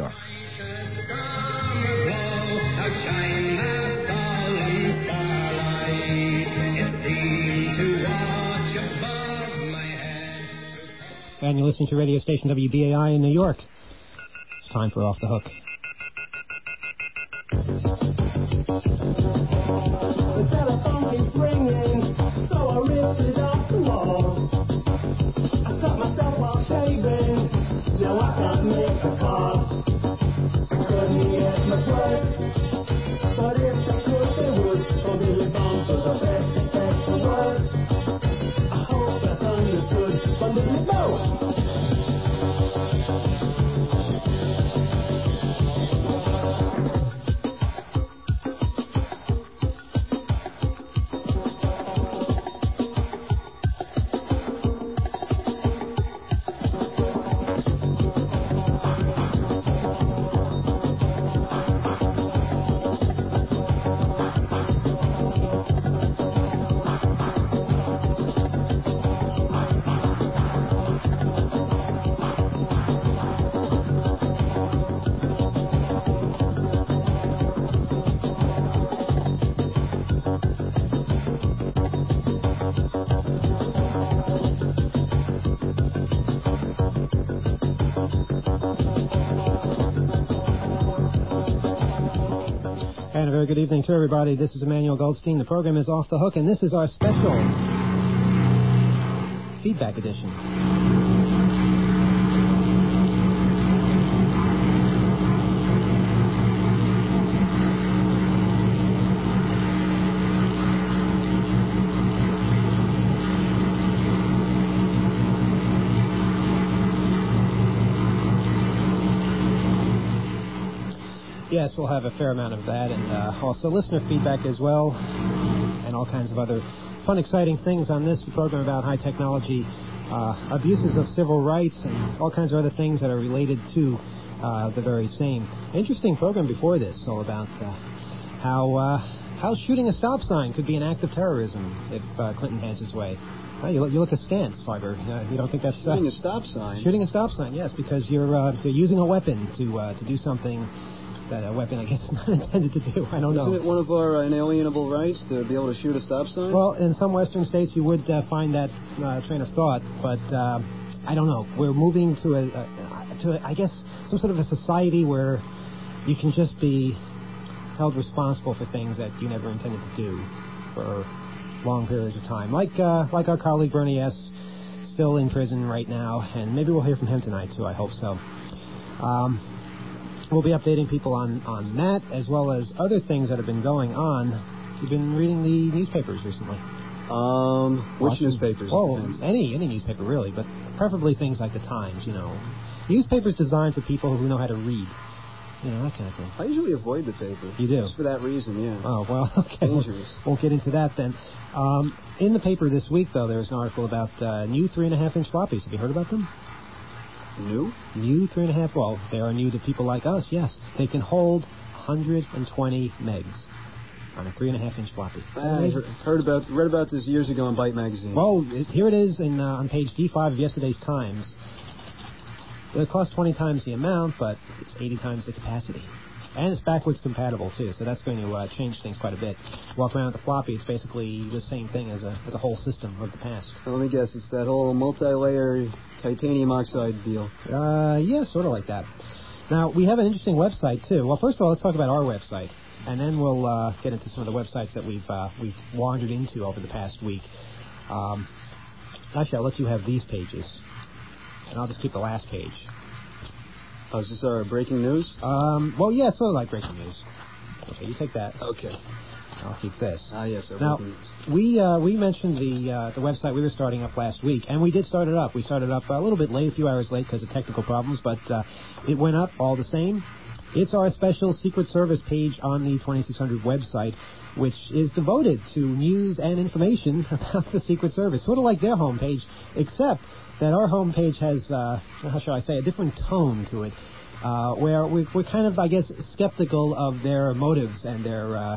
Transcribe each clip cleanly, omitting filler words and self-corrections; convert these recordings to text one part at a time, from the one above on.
York. And you're listening to radio station WBAI in New York. It's time for Off the Hook. The telephone keeps ringing, so I ripped it off the wall. I cut myself while shaving, now I can't make a call. I couldn't get much work, but if I could, they would. For Billy Bones was the best effective word. I hope that's understood from Billy Bones. And a very good evening to everybody. This is Emmanuel Goldstein. The program is Off the Hook, and this is our special feedback edition. Yes, we'll have a fair amount of that, and also listener feedback as well, and all kinds of other fun, exciting things on this program about high technology, abuses of civil rights, and all kinds of other things that are related to the very same. Interesting program before this, all about how shooting a stop sign could be an act of terrorism if Clinton has his way. You look askance, Farber. You don't think that's shooting a stop sign? Shooting a stop sign, yes, because you're using a weapon to do something that a weapon, I guess, is not intended to do. I don't know. Isn't it one of our inalienable rights to be able to shoot a stop sign? Well, in some western states you would find that train of thought, but I don't know. We're moving to I guess, some sort of a society where you can just be held responsible for things that you never intended to do for long periods of time. Like our colleague Bernie S., still in prison right now, and maybe we'll hear from him tonight, too. I hope so. We'll be updating people on that, as well as other things that have been going on. You've been reading the newspapers recently. Which newspapers? Oh, any newspaper, really, but preferably things like the Times, Newspapers designed for people who know how to read. That kind of thing. I usually avoid the paper. You do? Just for that reason, yeah. Oh, well, okay. Dangerous. Won't get into that then. In the paper this week, though, there's an article about new 3.5-inch floppies. Have you heard about them? New? New 3.5. Well, they are new to people like us, yes. They can hold 120 megs on a 3.5-inch floppy. I read about this years ago in Byte magazine. Well, here it is on page D5 of yesterday's Times. It costs 20 times the amount, but it's 80 times the capacity. And it's backwards compatible, too, so that's going to change things quite a bit. Walk around with the floppy, it's basically the same thing as a whole system of the past. Let me guess, it's that whole multi-layer titanium oxide deal. Yeah, sort of like that. Now, we have an interesting website, too. Well, first of all, let's talk about our website, and then we'll get into some of the websites that we've wandered into over the past week. Actually, I'll let you have these pages, and I'll just keep the last page. Oh, is this our breaking news? Well, yeah, sort of like breaking news. Okay, you take that. Okay. I'll keep this. Yes. Now, we mentioned the website we were starting up last week, and we did start it up. We started up a little bit late, a few hours late because of technical problems, but it went up all the same. It's our special Secret Service page on the 2600 website, which is devoted to news and information about the Secret Service, sort of like their homepage, except that our homepage has, how shall I say, a different tone to it, where we're kind of, I guess, skeptical of their motives and their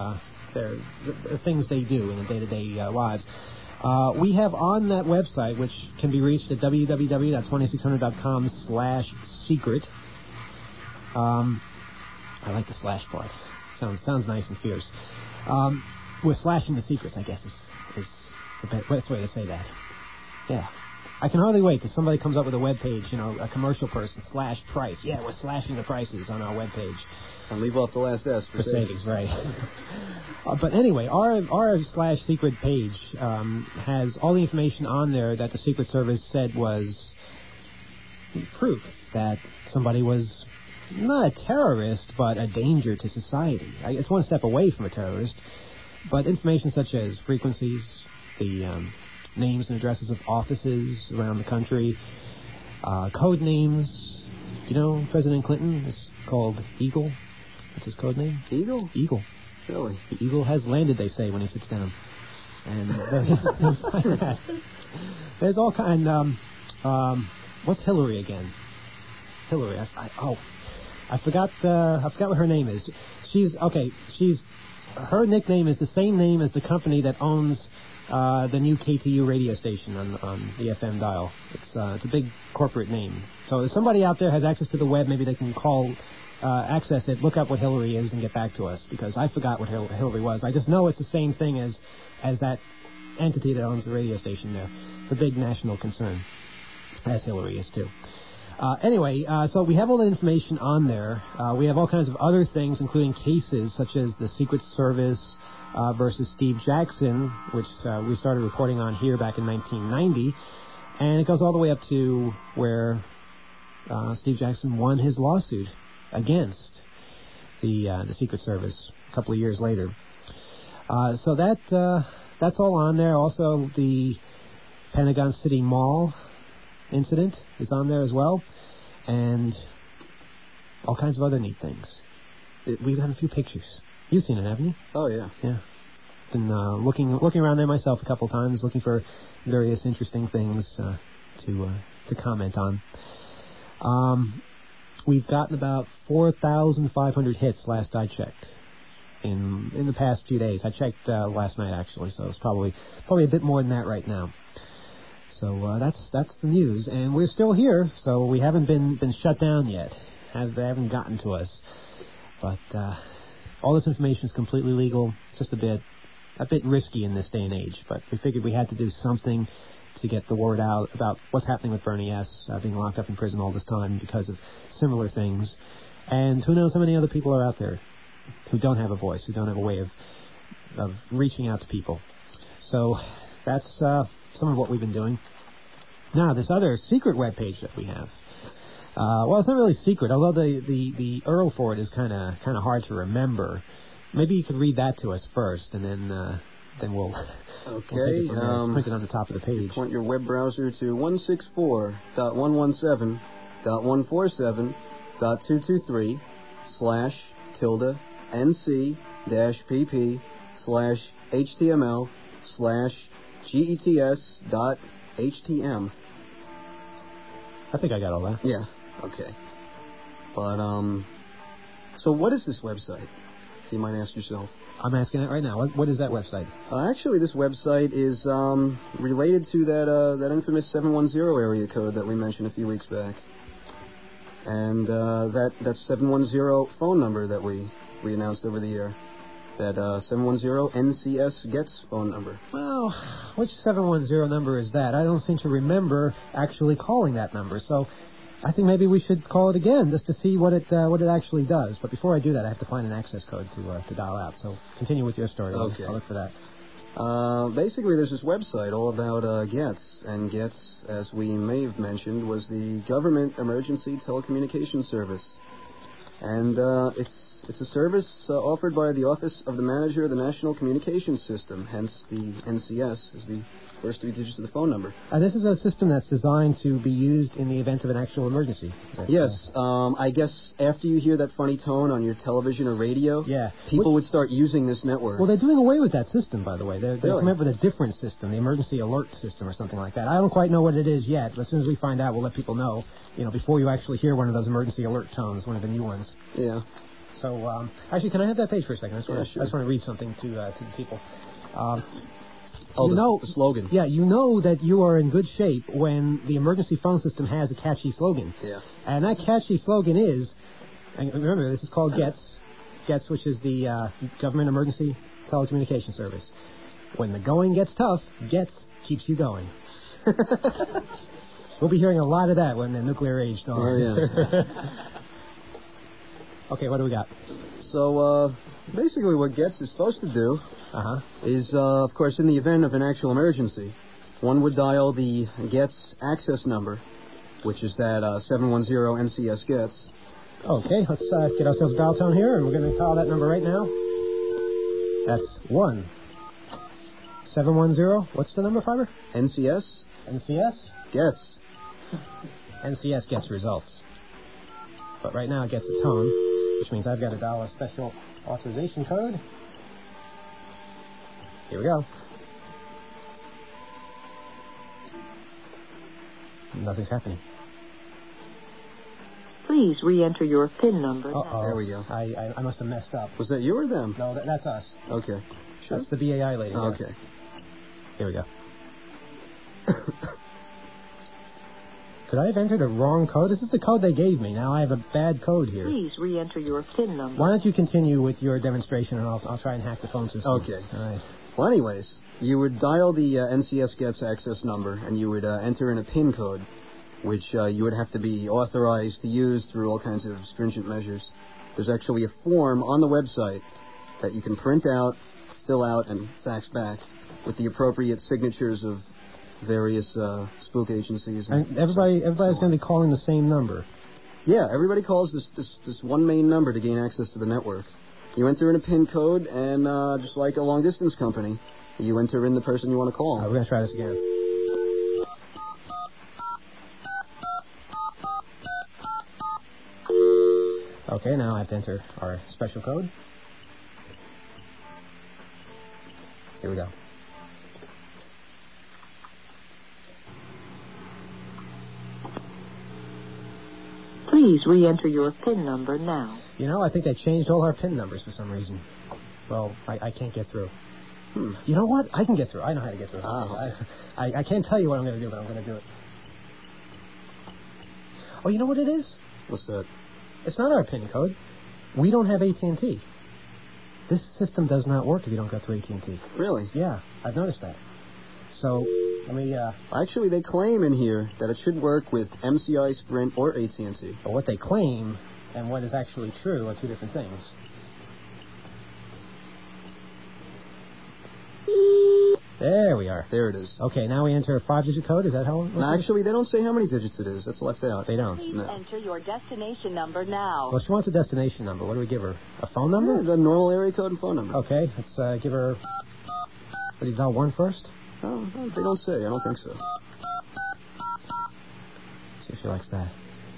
things they do in the day-to-day lives. We have on that website, which can be reached at www.2600.com/secret, I like the slash part. Sounds nice and fierce. We're slashing the secrets, I guess, is the best way to say that. Yeah. I can hardly wait till somebody comes up with a web page, a commercial person, /price. Yeah, we're slashing the prices on our web page. And leave off the last S for savings, right. But anyway, our /secret page has all the information on there that the Secret Service said was proof that somebody was not a terrorist, but a danger to society. It's one step away from a terrorist, but information such as frequencies, the names and addresses of offices around the country, code names. You know, President Clinton is called Eagle. What's his code name? Eagle? Eagle. Really? The eagle has landed, they say, when he sits down. And there's all kind. What's Hillary again? Hillary. I forgot what her name is. Her nickname is the same name as the company that owns the new KTU radio station on the FM dial. It's a big corporate name. So if somebody out there has access to the web, maybe they can call, access it, look up what Hillary is, and get back to us, because I forgot what Hillary was. I just know it's the same thing as that entity that owns the radio station there. It's a big national concern, as Hillary is too. Anyway, so we have all the information on there. We have all kinds of other things, including cases such as the Secret Service versus Steve Jackson, which we started reporting on here back in 1990. And it goes all the way up to where Steve Jackson won his lawsuit against the Secret Service a couple of years later. So that's all on there. Also, the Pentagon City Mall incident is on there as well, and all kinds of other neat things. We've got a few pictures. You've seen it, haven't you? Oh, yeah. Yeah. Been looking around there myself a couple of times, looking for various interesting things to comment on. We've gotten about 4,500 hits last I checked in the past few days. I checked last night, actually, so it's probably a bit more than that right now. So that's the news, and we're still here, so we haven't been shut down yet. They haven't gotten to us, but all this information is completely legal. Just a bit risky in this day and age, but we figured we had to do something to get the word out about what's happening with Bernie S. Being locked up in prison all this time because of similar things, and who knows how many other people are out there who don't have a voice, who don't have a way of reaching out to people. So that's some of what we've been doing. Now, this other secret web page that we have. Well, it's not really secret, although the URL for it is kind of hard to remember. Maybe you could read that to us first, and then we'll take it from there. It's printed on the top of the page. Point your web browser to 164.117.147.223/tilde/nc-pp/gets.htm. I think I got all that. Yeah, okay. But, so what is this website? You might ask yourself. I'm asking it right now. What is that website? Actually, this website is related to that infamous 710 area code that we mentioned a few weeks back. And that 710 phone number that we announced over the air. That 710 NCS Gets phone number. Well, which 710 number is that? I don't seem to remember actually calling that number, so I think maybe we should call it again just to see what it actually does. But before I do that, I have to find an access code to dial out. So continue with your story. Okay. I'll look for that. Basically, there's this website all about Gets, and Gets, as we may have mentioned, was the government emergency telecommunications service, and it's a service offered by the Office of the Manager of the National Communications System, hence the NCS is the first three digits of the phone number. This is a system that's designed to be used in the event of an actual emergency. Yes. I guess after you hear that funny tone on your television or radio, people would start using this network. Well, they're doing away with that system, by the way. They've Really? come up with a different system, the emergency alert system or something like that. I don't quite know what it is yet, but as soon as we find out, we'll let people know, before you actually hear one of those emergency alert tones, one of the new ones. Yeah. So, actually, can I have that page for a second? Sure. I just want to read something to the people. The slogan. Yeah, you know that you are in good shape when the emergency phone system has a catchy slogan. Yeah. And that catchy slogan is, And remember, this is called GETS, which is the Government Emergency Telecommunication Service. When the going gets tough, GETS keeps you going. We'll be hearing a lot of that when the nuclear age dawns. Oh, yeah. Okay, what do we got? So, basically what GETS is supposed to do is, of course, in the event of an actual emergency, one would dial the GETS access number, which is that 710-NCS-GETS. Okay, let's get ourselves a dial tone here, and we're going to dial that number right now. That's 1-710. What's the number, Fiber? NCS? NCS? GETS. NCS gets results. But right now it gets a tone, which means I've got to dial a special authorization code. Here we go. Nothing's happening. Please re-enter your PIN number. Uh-oh. There we go. I must have messed up. Was that you or them? No, that's us. Okay. Sure. That's the BAI lady. Yeah. Okay. Here we go. Could I have entered a wrong code? This is the code they gave me. Now I have a bad code here. Please re-enter your PIN number. Why don't you continue with your demonstration, and I'll try and hack the phone system. Okay. All right. Well, anyways, you would dial the NCS GETS access number, and you would enter in a PIN code, which you would have to be authorized to use through all kinds of stringent measures. There's actually a form on the website that you can print out, fill out, and fax back with the appropriate signatures of various spook agencies. And everybody's going to be calling the same number. Yeah, everybody calls this one main number to gain access to the network. You enter in a PIN code, and just like a long-distance company, you enter in the person you want to call. All right, we're going to try this again. Okay, now I have to enter our special code. Here we go. Please re-enter your PIN number now. You know, I think they changed all our PIN numbers for some reason. Well, I can't get through. You know what? I can get through. I know how to get through. I can't tell you what I'm going to do, but I'm going to do it. Oh, you know what it is? What's that? It's not our PIN code. We don't have AT&T. This system does not work if you don't go through AT&T. Really? Yeah, I've noticed that. So, let me... Actually, they claim in here that it should work with MCI, Sprint, or AT&T. But what they claim and what is actually true are two different things. There we are. There it is. Okay, now we enter a 5-digit code. Is that how it No, actually, they don't say how many digits it is. That's left out. They don't. Please No. enter your destination number now. Well, she wants a destination number. What do we give her? A phone number? Yeah, the normal area code and phone number. Okay, let's give her... What do you dial 1 first? Oh, they don't say. I don't think so. See if she likes that.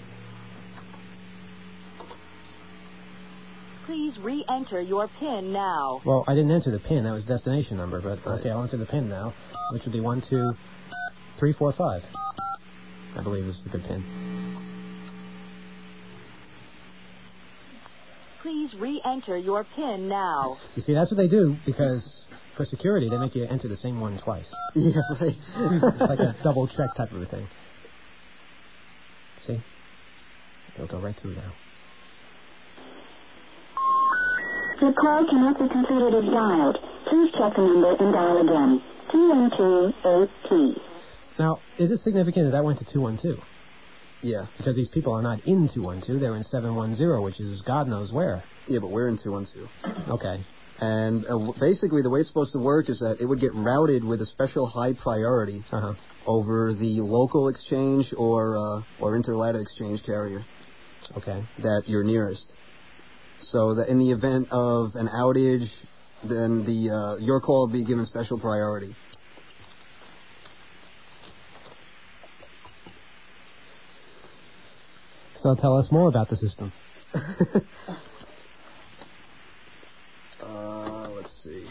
Please re-enter your PIN now. Well, I didn't enter the PIN. That was destination number. But, Right. okay, I'll enter the PIN now, which would be 1, 2, 3, 4, 5. I believe is the good PIN. Please re-enter your PIN now. You see, that's what they do because for security, they make you enter the same one twice. Yeah, right. It's like a double check type of a thing. See? It'll go right through now. Your call cannot be completed as dialed. Please check the number and dial again. 212-8P. Now, is it significant that that went to 212? Yeah. Because these people are not in 212, they're in 710, which is God knows where. Yeah, but we're in 212. Okay. And basically, the way it's supposed to work is that it would get routed with a special high priority over the local exchange or interlatted exchange carrier Okay. that you're nearest. So that in the event of an outage, then your call will be given special priority. So tell us more about the system. Let's see.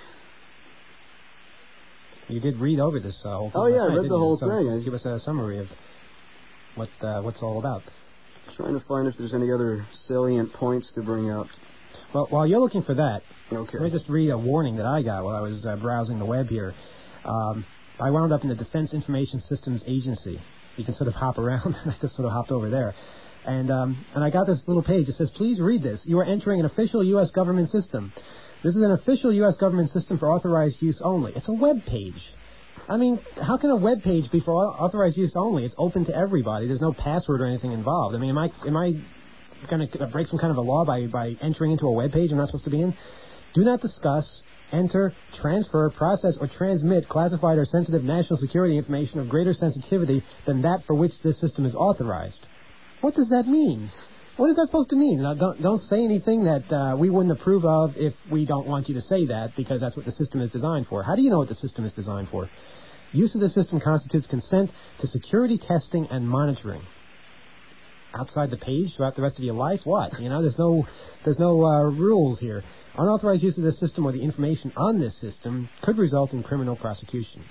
You did read over this whole thing. Oh, yeah, last I night, read the whole didn't you? thing. So give us a summary of what's all about. Trying to find if there's any other salient points to bring up. Well, while you're looking for that, Okay. let me just read a warning that I got while I was browsing the web here. I wound up in the Defense Information Systems Agency. You can sort of hop around. I just sort of hopped over there. And I got this little page. It says, please read this. You are entering an official U.S. government system. This is an official U.S. government system for authorized use only. It's a web page. I mean, how can a web page be for authorized use only? It's open to everybody. There's no password or anything involved. I mean, am I going to break some kind of a law by entering into a web page I'm not supposed to be in? Do not discuss, enter, transfer, process, or transmit classified or sensitive national security information of greater sensitivity than that for which this system is authorized. What does that mean? What is that supposed to mean? Now, don't say anything that we wouldn't approve of if we don't want you to say that, because that's what the system is designed for. How do you know what the system is designed for? Use of the system constitutes consent to security testing and monitoring. Outside the page throughout the rest of your life? What? You know, there's no rules here. Unauthorized use of this system or the information on this system could result in criminal prosecution.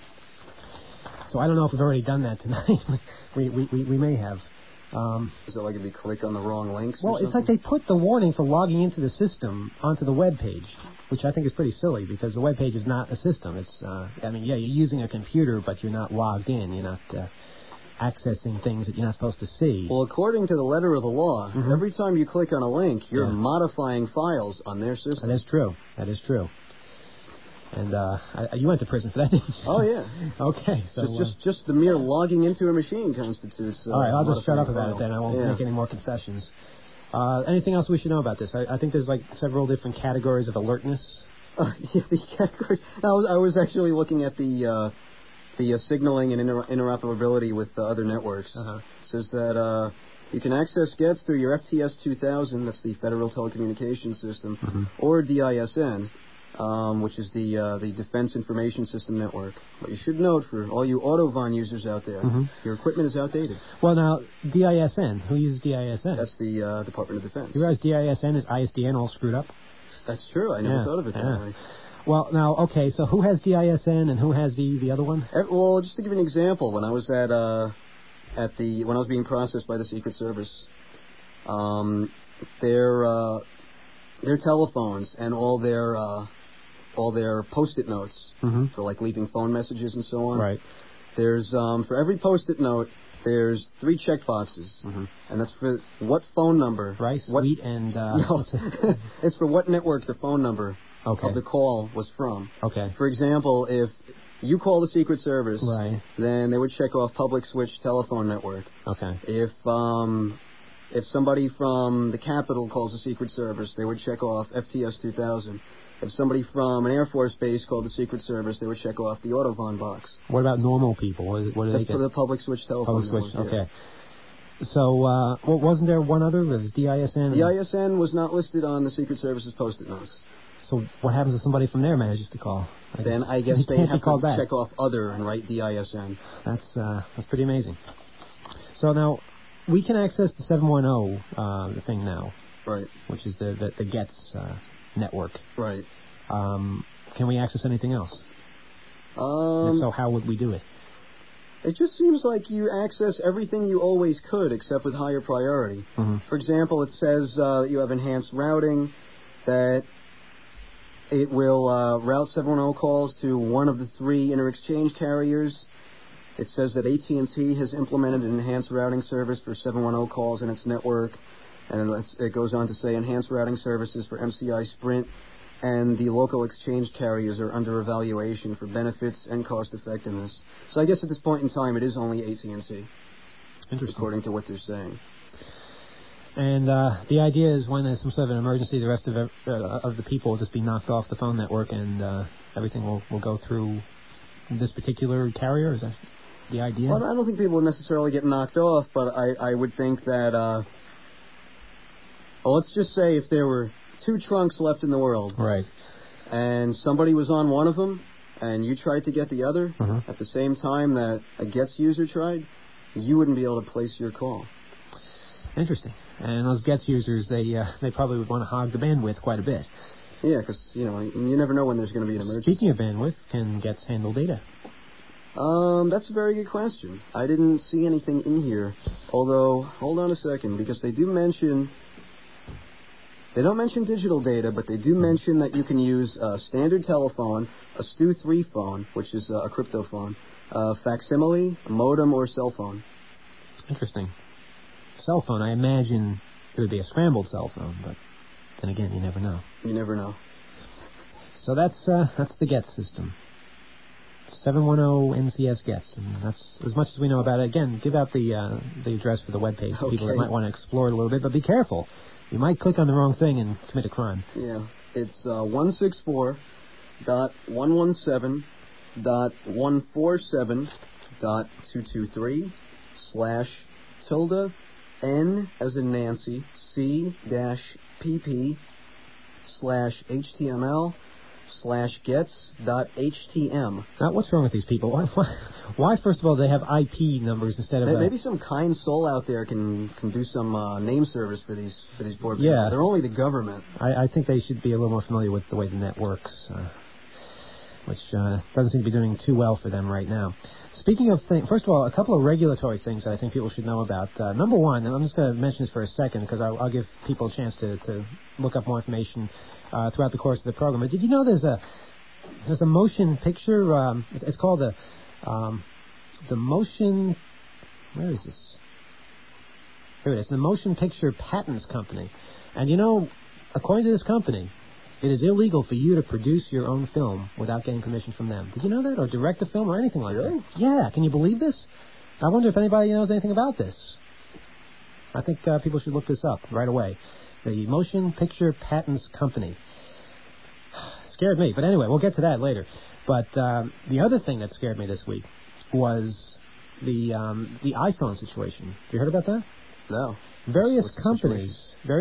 So I don't know if we've already done that tonight. we may have. Is it like if you click on the wrong links? Well, it's like they put the warning for logging into the system onto the web page, which I think is pretty silly because the web page is not a system. It's, you're using a computer, but you're not logged in. You're not accessing things that you're not supposed to see. Well, according to the letter of the law, every time you click on a link, you're modifying files on their system. That is true. That is true. And you went to prison for that, didn't you? Oh, yeah. Okay. So just the mere logging into a machine constitutes... all right, I'll just shut up about file. it then. I won't make any more concessions. Anything else we should know about this? I think there's like several different categories of alertness. The categories... I was actually looking at the signaling and interoperability with other networks. It says that you can access GETS through your FTS 2000, that's the Federal Telecommunications System, or DISN, which is the Defense Information System Network. But you should note, for all you Autovon users out there, your equipment is outdated. Well, now, DISN, who uses DISN? That's the Department of Defense. You realize DISN is ISDN all screwed up? That's true. I never thought of it that way. Well, now, okay, so who has DISN and who has the other one? Well, just to give you an example, when I was when I was being processed by the Secret Service, their telephones and all their Post-it notes for like leaving phone messages and so on. Right. There's for every Post-it note, there's 3 check boxes, and that's for what phone number. Rice, wheat, and no, it's for what network the phone number of the call was from. Okay. For example, if you call the Secret Service, then they would check off public switch telephone network. Okay. If somebody from the Capitol calls the Secret Service, they would check off FTS 2000. If somebody from an Air Force base called the Secret Service, they would check off the Autovon box. What about normal people? What do they get? For the public switch telephone network. Public switch, okay. So, wasn't there one other? Was DISN? DISN was not listed on the Secret Service's Post-it notes. So what happens if somebody from there manages to call? I guess they have to check off other and write DISN. That's pretty amazing. So now, we can access the 710 thing now. Right. Which is the GETS network. Right. Can we access anything else? If so, how would we do it? It just seems like you access everything you always could, except with higher priority. For example, it says you have enhanced routing, that it will route 710 calls to one of the 3 inter-exchange carriers. It says that AT&T has implemented an enhanced routing service for 710 calls in its network. And it goes on to say enhanced routing services for MCI Sprint and the local exchange carriers are under evaluation for benefits and cost effectiveness. So I guess at this point in time, it is only AT&T. Interesting. According to what they're saying. And the idea is when there's some sort of an emergency, the rest of the people will just be knocked off the phone network and everything will go through this particular carrier? Is that the idea? Well, I don't think people would necessarily get knocked off, but I would think that... Well, let's just say if there were 2 trunks left in the world, right, and somebody was on one of them, and you tried to get the other at the same time that a GETS user tried, you wouldn't be able to place your call. Interesting. And those GETS users, they probably would want to hog the bandwidth quite a bit. Yeah, because you never know when there's going to be an emergency. Speaking of bandwidth, can GETS handle data? That's a very good question. I didn't see anything in here. Although, hold on a second, because they do mention... They don't mention digital data, but they do mention that you can use a standard telephone, a STU-3 phone, which is a crypto phone, facsimile, a modem, or cell phone. Interesting. cell phone, I imagine it would be a scrambled cell phone, but then again, you never know. You never know. So that's the GET system. 710 NCS GETS, and that's as much as we know about it. Again, give out the address for the webpage for people that might want to explore it a little bit, but be careful. You might click on the wrong thing and commit a crime. Yeah, it's 164.117.147.223/N as in Nancy C-PP/HTML/gets.htm. Now, what's wrong with these people? Why first of all, they have IP numbers instead of... Maybe some kind soul out there can do some name service for these poor people. Yeah. They're only the government. I think they should be a little more familiar with the way the net works, which doesn't seem to be doing too well for them right now. Speaking of things, first of all, a couple of regulatory things that I think people should know about. Number one, and I'm just going to mention this for a second because I'll give people a chance to look up more information throughout the course of the program. But did you know there's a motion picture? It's called the Motion. Where is this? Here it is. The Motion Picture Patents Company. And you know, according to this company, it is illegal for you to produce your own film without getting permission from them. Did you know that? Or direct a film or anything like that? Yeah. Can you believe this? I wonder if anybody knows anything about this. I think people should look this up right away. The Motion Picture Patents Company. Scared me. But anyway, we'll get to that later. But the other thing that scared me this week was the iPhone situation. Have you heard about that? No. Various companies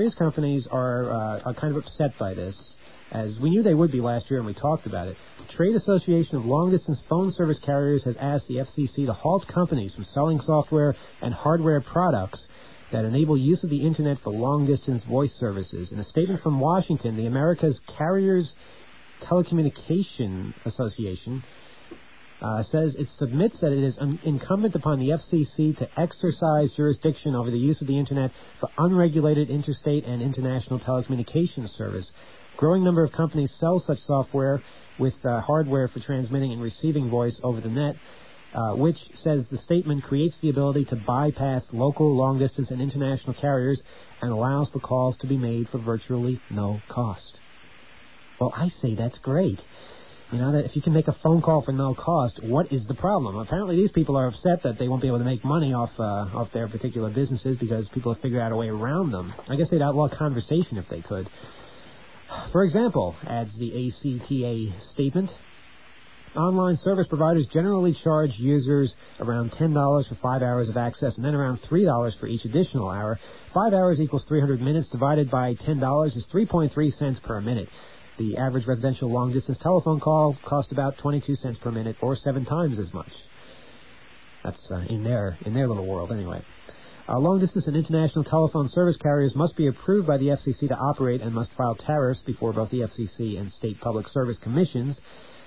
are kind of upset by this, as we knew they would be last year and we talked about it. The Trade Association of Long-Distance Phone Service Carriers has asked the FCC to halt companies from selling software and hardware products that enable use of the Internet for long-distance voice services. In a statement from Washington, the America's Carriers Telecommunication Association says it submits that it is incumbent upon the FCC to exercise jurisdiction over the use of the Internet for unregulated interstate and international telecommunications service. Growing number of companies sell such software with hardware for transmitting and receiving voice over the net, which, says the statement, creates the ability to bypass local, long-distance, and international carriers and allows for calls to be made for virtually no cost. Well, I say that's great. You know, that if you can make a phone call for no cost, what is the problem? Apparently these people are upset that they won't be able to make money off their particular businesses because people have figured out a way around them. I guess they'd outlaw conversation if they could. For example, adds the ACTA statement, online service providers generally charge users around $10 for 5 hours of access and then around $3 for each additional hour. 5 hours equals 300 minutes divided by $10 is 3.3 cents per minute. The average residential long-distance telephone call costs about 22 cents per minute, or 7 times as much. That's in their little world, anyway. Long-distance and international telephone service carriers must be approved by the FCC to operate and must file tariffs before both the FCC and state public service commissions.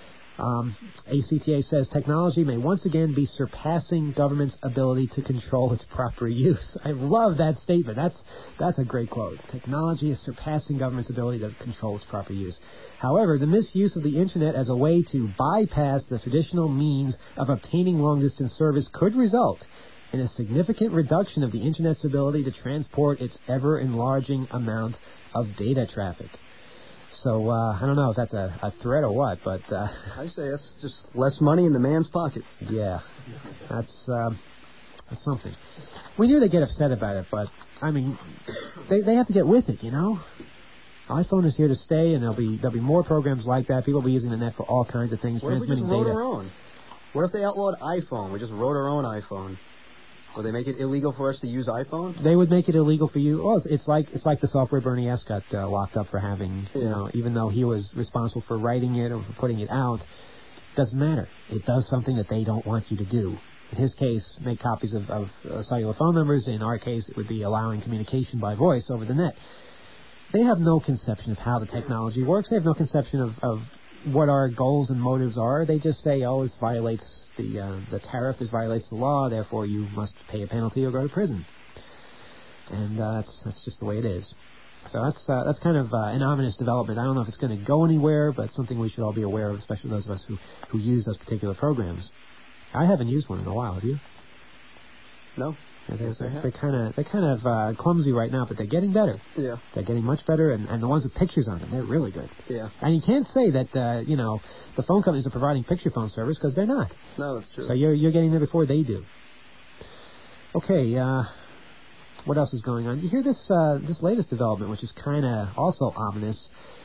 ACTA says technology may once again be surpassing government's ability to control its proper use. I love that statement. That's a great quote. Technology is surpassing government's ability to control its proper use. However, the misuse of the Internet as a way to bypass the traditional means of obtaining long-distance service could result in a significant reduction of the Internet's ability to transport its ever-enlarging amount of data traffic. So, I don't know if that's a threat or what, but... I say it's just less money in the man's pocket. Yeah, that's something. We knew they'd get upset about it, but, I mean, they have to get with it, you know? iPhone is here to stay, and there'll be more programs like that. People will be using the net for all kinds of things, transmitting data. What if we just wrote our own? What if they outlawed iPhone? We just wrote our own iPhone. Would they make it illegal for us to use iPhone? They would make it illegal for you. Oh, it's like the software Bernie S. got locked up for having. Yeah. You know, even though he was responsible for writing it or for putting it out, doesn't matter. It does something that they don't want you to do. In his case, make copies of cellular phone numbers. In our case, it would be allowing communication by voice over the net. They have no conception of how the technology works. They have no conception of what our goals and motives are. They just say, oh, this violates the tariff, this violates the law, therefore you must pay a penalty or go to prison. And that's just the way it is. So that's kind of an ominous development. I don't know if it's going to go anywhere, but something we should all be aware of, especially those of us who use those particular programs. I haven't used one in a while. Have you? No. They're kind of clumsy right now, but they're getting better. Yeah. They're getting much better, and the ones with pictures on them, they're really good. Yeah. And you can't say that the phone companies are providing picture phone service, because they're not. No, that's true. So you're getting there before they do. Okay. What else is going on? You hear this latest development, which is kind of also ominous.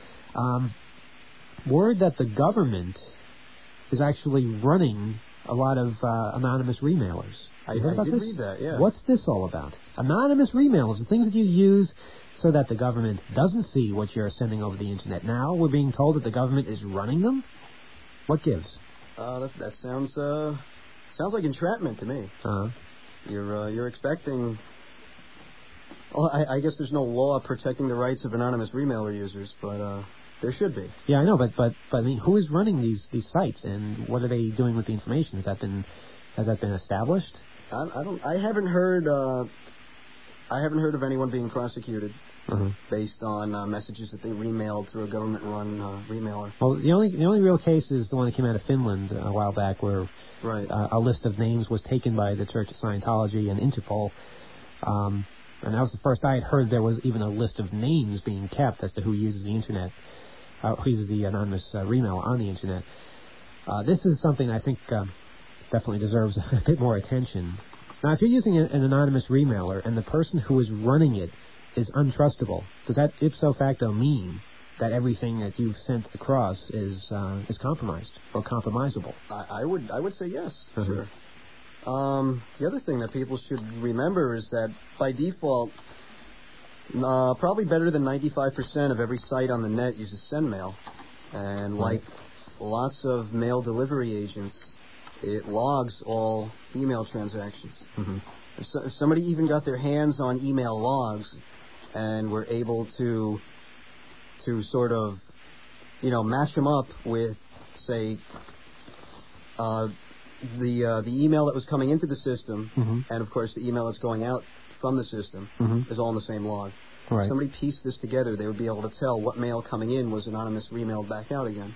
Word that the government is actually running a lot of anonymous remailers. I heard about did this? read that, yeah. What's this all about? Anonymous remailers, the things that you use so that the government doesn't see what you're sending over the internet. Now we're being told that the government is running them? What gives? That sounds like entrapment to me. Uh-huh. You're expecting... Well, I guess there's no law protecting the rights of anonymous remailer users, but there should be. Yeah, I know, but I mean, who is running these sites, and what are they doing with the information? Has that been established? I haven't heard of anyone being prosecuted based on messages that they remailed through a government-run remailer. Well, the only real case is the one that came out of Finland a while back, where a list of names was taken by the Church of Scientology and Interpol. And that was the first I had heard there was even a list of names being kept as to who uses the internet, who uses the anonymous remailer on the internet. This is something I think definitely deserves a bit more attention. Now, if you're using an anonymous remailer and the person who is running it is untrustable, does that ipso facto mean that everything that you've sent across is compromised or compromisable? I would say yes, sure. The other thing that people should remember is that by default, probably better than 95% of every site on the net uses SendMail. And like lots of mail delivery agents, it logs all email transactions. If somebody even got their hands on email logs and were able to sort of, match them up with, say, the email that was coming into the system, and of course the email that's going out from the system is all in the same log. Right. If somebody pieced this together, they would be able to tell what mail coming in was anonymous remailed back out again.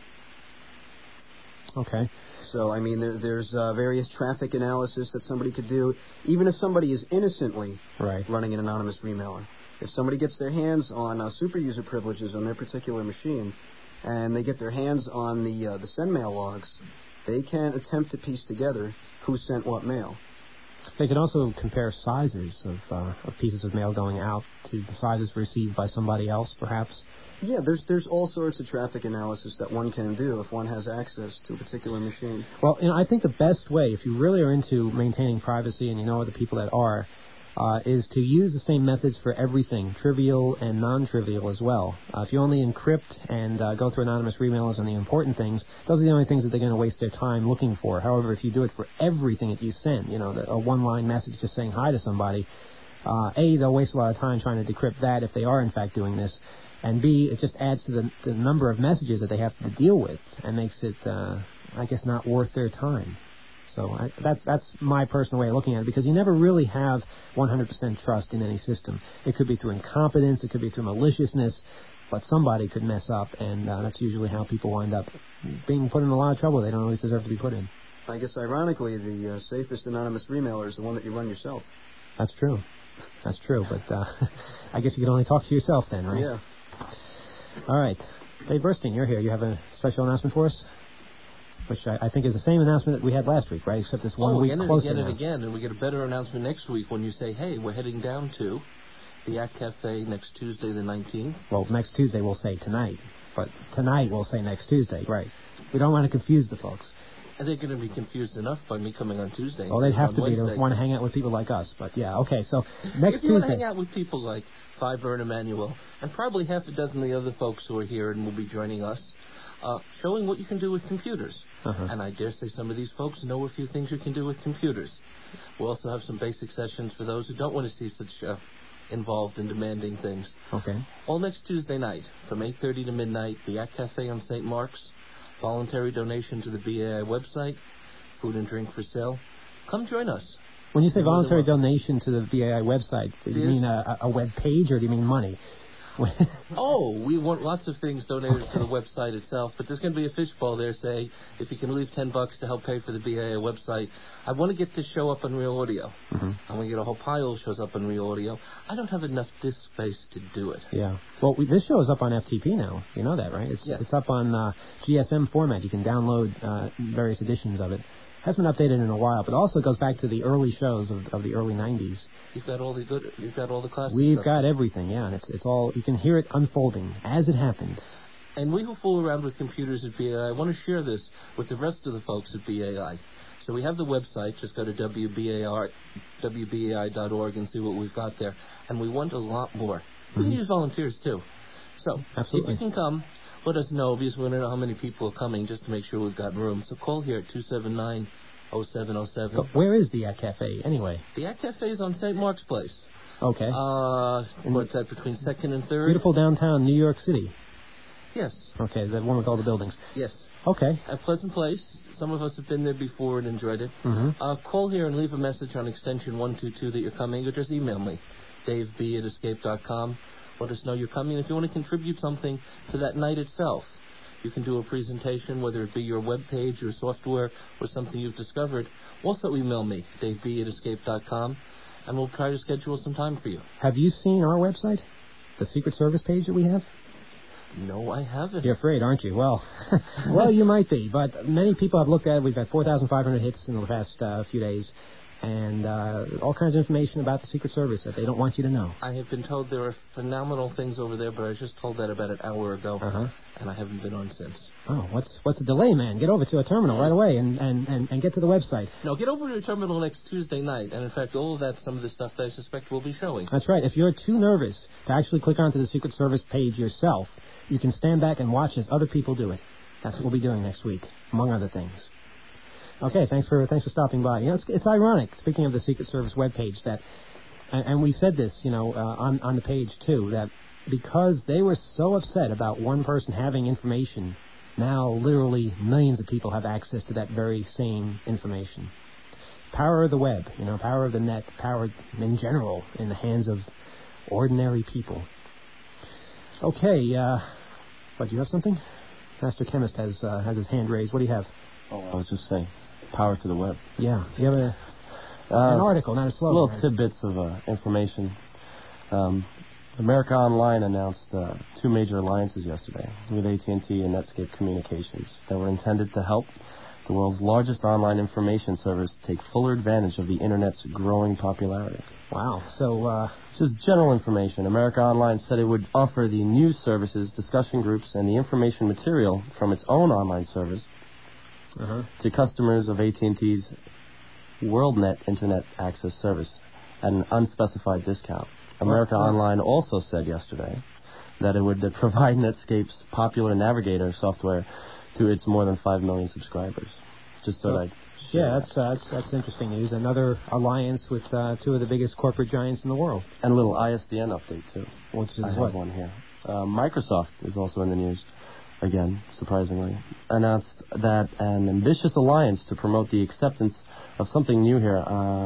Okay. So, I mean, there's various traffic analysis that somebody could do, even if somebody is innocently running an anonymous remailer. If somebody gets their hands on super user privileges on their particular machine, and they get their hands on the SendMail logs, they can attempt to piece together who sent what mail. They can also compare sizes of pieces of mail going out to sizes received by somebody else, perhaps. Yeah, there's all sorts of traffic analysis that one can do if one has access to a particular machine. Well, I think the best way, if you really are into maintaining privacy and you know the people that are, is to use the same methods for everything, trivial and non-trivial as well. If you only encrypt and go through anonymous remailers on the important things, those are the only things that they're going to waste their time looking for. However, if you do it for everything that you send, a one-line message just saying hi to somebody, A, they'll waste a lot of time trying to decrypt that if they are in fact doing this, and B, it just adds to the number of messages that they have to deal with and makes it, I guess, not worth their time. So that's my personal way of looking at it, because you never really have 100% trust in any system. It could be through incompetence, it could be through maliciousness, but somebody could mess up, and that's usually how people wind up being put in a lot of trouble they don't always deserve to be put in. I guess, ironically, the safest anonymous remailer is the one that you run yourself. That's true. That's true, but I guess you can only talk to yourself then, right? Yeah. All right. Dave Burstein, you're here. You have a special announcement for us? Which I think is the same announcement that we had last week, right? Except it's 1 week closer now. Again, and we get a better announcement next week when you say, hey, we're heading down to the Yak Cafe next Tuesday the 19th. Well, next Tuesday we'll say tonight, but tonight we'll say next Tuesday. Right. We don't want to confuse the folks. And they're going to be confused enough by me coming on Tuesday. Well, they'd have to be to want to hang out with people like us, but yeah, okay, so next Tuesday. If you want to hang out with people like Fiverr and Emmanuel, and probably half a dozen of the other folks who are here and will be joining us, showing what you can do with computers. And I dare say some of these folks know a few things you can do with computers. We'll also have some basic sessions for those who don't want to see such involved and demanding things. Okay. All next Tuesday night from 8:30 to midnight, the Yak Cafe on St. Mark's. Voluntary donation to the BAI website. Food and drink for sale. Come join us. When you say voluntary donation to the BAI website, do you mean a web page or do you mean money? Oh, we want lots of things donated to the website itself, but there's going to be a fishbowl there saying, if you can leave $10 to help pay for the BAA website. I want to get this show up on Real Audio. I want to get a whole pile of shows up on Real Audio. I don't have enough disk space to do it. Yeah. Well, this show is up on FTP now. You know that, right? It's up on GSM format. You can download various editions of it. Hasn't been updated in a while, but also goes back to the early shows of the early 90s. You've got all the classics. We've got everything, yeah, and it's all, you can hear it unfolding as it happened. And we who fool around with computers at BAI, I want to share this with the rest of the folks at BAI. So we have the website. Just go to WBAI.org and see what we've got there. And we want a lot more. We can use volunteers, too. So Absolutely. if you can come, let us know, because we want to know how many people are coming just to make sure we've got room. So call here at 279-0707. But where is the Yak Cafe, anyway? The Yak Cafe is on St. Mark's Place. Okay. What's that, between 2nd and 3rd? Beautiful downtown New York City. Yes. Okay, the one with all the buildings. Yes. Okay. A pleasant place. Some of us have been there before and enjoyed it. Call here and leave a message on extension 122 that you're coming, or just email me, daveb@escape.com. Let us know you're coming. If you want to contribute something to that night itself, you can do a presentation, whether it be your web page, your software, or something you've discovered. Also email me, daveb@escape.com, and we'll try to schedule some time for you. Have you seen our website? The Secret Service page that we have? No, I haven't. You're afraid, aren't you? Well, well, you might be, but many people have looked at it. We've had 4,500 hits in the past few days, and all kinds of information about the Secret Service that they don't want you to know. I have been told there are phenomenal things over there, but I was just told that about an hour ago, and I haven't been on since. Oh, what's the delay, man? Get over to a terminal right away and get to the website. No, get over to a terminal next Tuesday night, and in fact, all of that, some of the stuff that I suspect we'll be showing. That's right. If you're too nervous to actually click onto the Secret Service page yourself, you can stand back and watch as other people do it. That's what we'll be doing next week, among other things. Okay, thanks for stopping by. You know, it's ironic, speaking of the Secret Service webpage, that, and we said this, on the page too, that because they were so upset about one person having information, now literally millions of people have access to that very same information. Power of the web, power of the net, power in general in the hands of ordinary people. Okay, what, do you have something? Master Chemist has his hand raised. What do you have? Oh, I was just saying, power to the web. Yeah, you have an article, not a slogan. Little tidbits of information. America Online announced two major alliances yesterday with AT&T and Netscape Communications that were intended to help the world's largest online information service take fuller advantage of the Internet's growing popularity. Wow. So, just general information. America Online said it would offer the news services, discussion groups, and the information material from its own online service to customers of AT&T's WorldNet Internet Access Service at an unspecified discount. America Online also said yesterday that it would provide Netscape's popular Navigator software to its more than 5 million subscribers. Just thought I'd share that's interesting news. Another alliance with two of the biggest corporate giants in the world. And a little ISDN update, too. Which is I have one here. Microsoft is also in the news, again, surprisingly. Announced that an ambitious alliance to promote the acceptance of something new here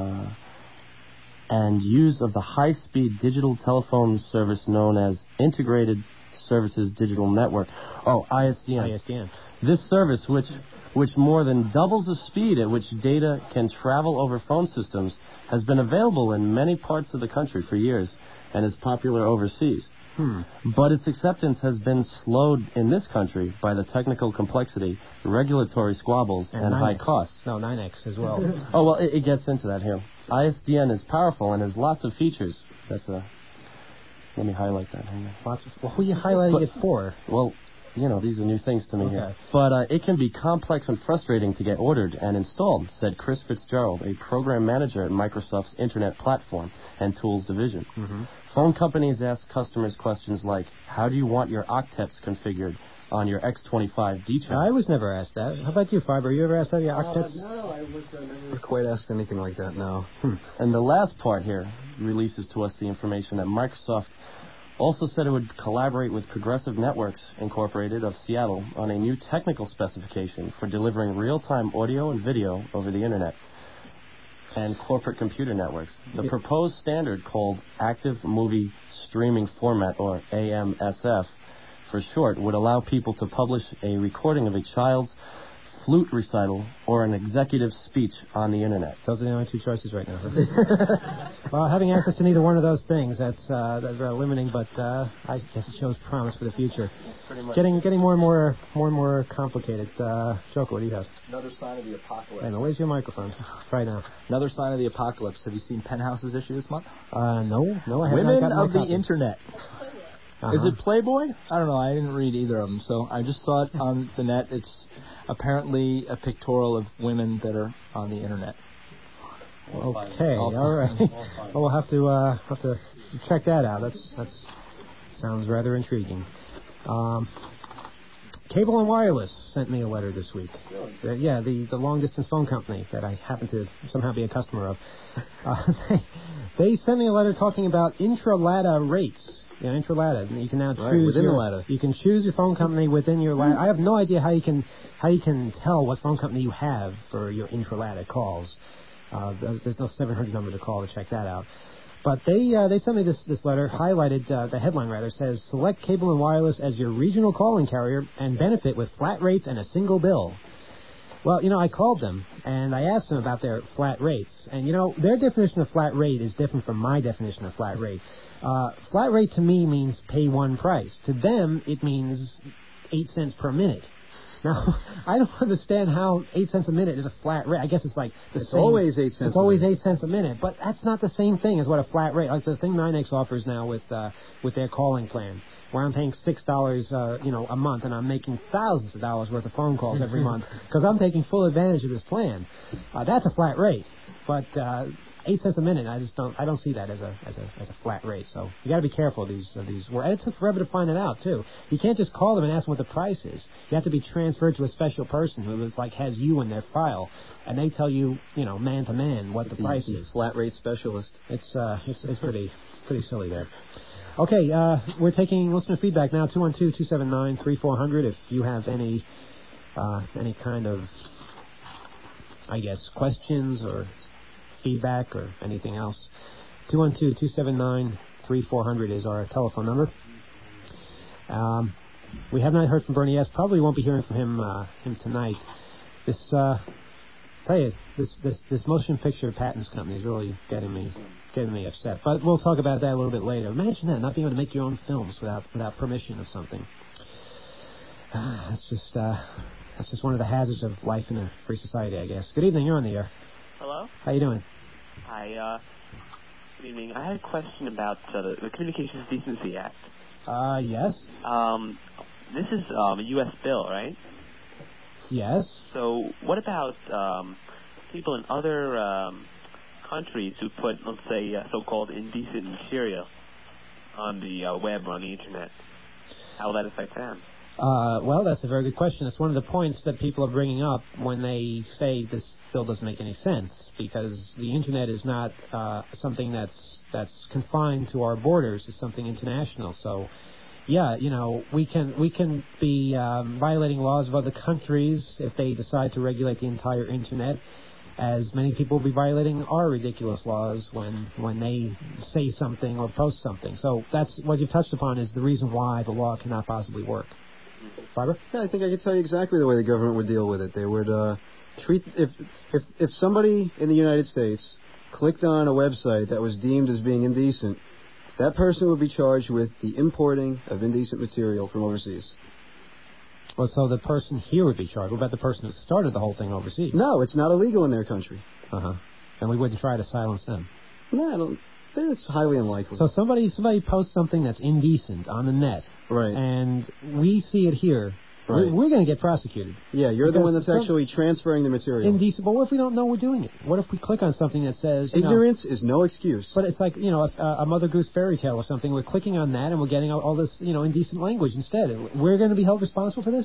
and use of the high-speed digital telephone service known as Integrated Services Digital Network. Oh, ISDN. ISDN. This service, which more than doubles the speed at which data can travel over phone systems, has been available in many parts of the country for years and is popular overseas. But its acceptance has been slowed in this country by the technical complexity, regulatory squabbles, and high costs. No, 9X as well. Oh, well, it gets into that here. ISDN is powerful and has lots of features. Let me highlight that. Well, who are you highlighting it for? Well, these are new things to me here. But it can be complex and frustrating to get ordered and installed, said Chris Fitzgerald, a program manager at Microsoft's Internet Platform and Tools Division. Phone companies ask customers questions like, how do you want your octets configured on your X25 D-chip? I was never asked that. How about you, Fiber? You ever asked that your octets? No, I was never quite asked anything like that, no. And the last part here releases to us the information that Microsoft also said it would collaborate with Progressive Networks Incorporated of Seattle on a new technical specification for delivering real-time audio and video over the Internet. and corporate computer networks. The proposed standard, called Active Movie Streaming Format, or AMSF for short, would allow people to publish a recording of a child's flute recital or an executive speech on the internet. Those are the only two choices right now. Well, having access to neither one of those things, that's very limiting, but I guess it shows promise for the future. Pretty much. Getting more and more complicated. Joker, what do you have? Another sign of the apocalypse. Hey, now, where's your microphone? Right now. Another sign of the apocalypse. Have you seen Penthouse's issue this month? No, I haven't. Women I got of the copy. Internet. Is it Playboy? I don't know. I didn't read either of them, so I just saw it on the net. It's apparently a pictorial of women that are on the Internet. Okay, all right. Well, we'll have to check that out. That's sounds rather intriguing. Cable and Wireless sent me a letter this week. Yeah, the long distance phone company that I happen to somehow be a customer of. They sent me a letter talking about intra-LATA rates. Yeah, intra-LATA. You can now choose within the LATA. You can choose your phone company within your LATA. I have no idea how you can tell what phone company you have for your intra-LATA calls. There's no 700 number to call to check that out. But they sent me this letter, highlighted, the headline rather, says, select Cable and Wireless as your regional calling carrier and benefit with flat rates and a single bill. Well, I called them, and I asked them about their flat rates. And, their definition of flat rate is different from my definition of flat rate. Flat rate to me means pay one price. To them, it means 8 cents per minute. Now, I don't understand how 8 cents a minute is a flat rate. I guess it's like the it's same. Always 8 cents. It's always 8 cents a minute, but that's not the same thing as what a flat rate. Like the thing NYNEX offers now with their calling plan, where I'm paying $6, a month, and I'm making thousands of dollars worth of phone calls every month because I'm taking full advantage of this plan. That's a flat rate, but 8 cents a minute, I don't see that as a flat rate. So you got to be careful of these. And it took forever to find it out too. You can't just call them and ask them what the price is. You have to be transferred to a special person who has you in their file, and they tell you, man to man, what the price is. Flat rate specialist. It's pretty silly there. Okay, we're taking listener feedback now. 212-279-3400. If you have any kind of, I guess, questions or feedback or anything else, 212-279-3400 is our telephone number. We have not heard from Bernie S. Probably won't be hearing from him tonight. This motion picture patents company is really getting me upset. But we'll talk about that a little bit later. Imagine that, not being able to make your own films without permission of something. That's just one of the hazards of life in a free society, I guess. Good evening, you're on the air. Hello? How you doing? Hi, good evening. I had a question about the Communications Decency Act. Yes. This is a U.S. bill, right? Yes. So what about people in other countries who put, let's say, so-called indecent material on the web or on the Internet? How will that affect them? Well, that's a very good question. It's one of the points that people are bringing up when they say this bill doesn't make any sense, because the Internet is not something that's confined to our borders. It's something international. So, yeah, we can be violating laws of other countries if they decide to regulate the entire Internet, as many people will be violating our ridiculous laws when they say something or post something. So that's what you've touched upon, is the reason why the law cannot possibly work. Fiber? Yeah, I think I could tell you exactly the way the government would deal with it. They would treat if somebody in the United States clicked on a website that was deemed as being indecent, that person would be charged with the importing of indecent material from overseas. Well, so the person here would be charged. What about the person who started the whole thing overseas? No, it's not illegal in their country. And we wouldn't try to silence them. No, I don't. It's highly unlikely. So somebody posts something that's indecent on the net, right? And we see it here. Right. We're going to get prosecuted. Yeah, you're the one that's actually transferring the material. Indecent. But what if we don't know we're doing it? What if we click on something that says ignorance is no excuse? But it's like a Mother Goose fairy tale or something. We're clicking on that and we're getting all this indecent language instead. We're going to be held responsible for this?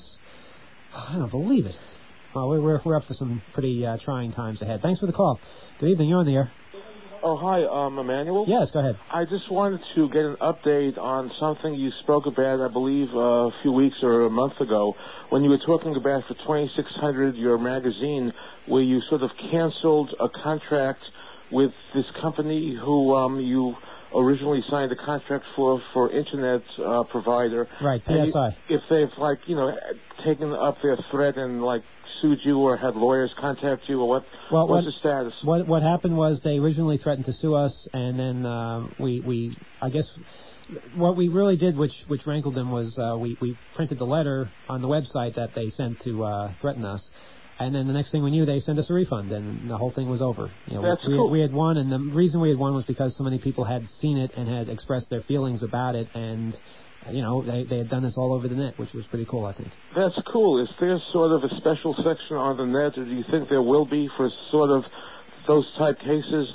I don't believe it. Well, we're up for some pretty trying times ahead. Thanks for the call. Good evening. You're on the air. Oh, hi, Emmanuel? Yes, go ahead. I just wanted to get an update on something you spoke about, I believe, a few weeks or a month ago, when you were talking about for 2600, your magazine, where you sort of canceled a contract with this company who you originally signed a contract for internet provider. Right, and PSI. If they've taken up their threat and sued you or had lawyers contact you, or what's the status? What happened was they originally threatened to sue us, and then we I guess what we really did, which rankled them, was we printed the letter on the website that they sent to threaten us. And then the next thing we knew, they sent us a refund, and the whole thing was over. That's cool. We had won, and the reason we had won was because so many people had seen it and had expressed their feelings about it, and they had done this all over the net, which was pretty cool, I think. That's cool. Is there sort of a special section on the net, or do you think there will be for sort of those type cases,